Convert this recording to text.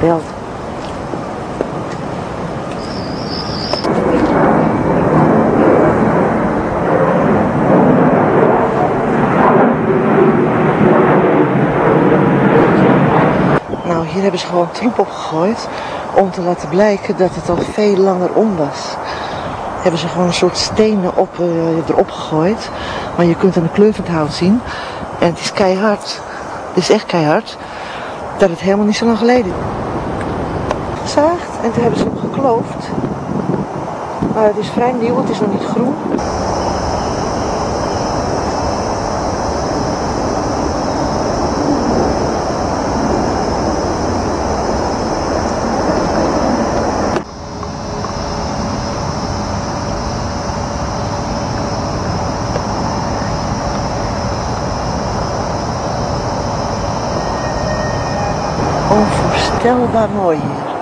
gebeld. Nou, hier hebben ze gewoon troep opgegooid om te laten blijken dat het al veel langer om was. Hebben ze gewoon een soort stenen erop gegooid. Maar je kunt aan de kleur van het hout zien. En het is keihard. Het is echt keihard. Dat het helemaal niet zo lang geleden is. Gezaagd en toen hebben ze hem gekloofd. Maar het is vrij nieuw, het is nog niet groen. Onvoorstelbaar mooi hier.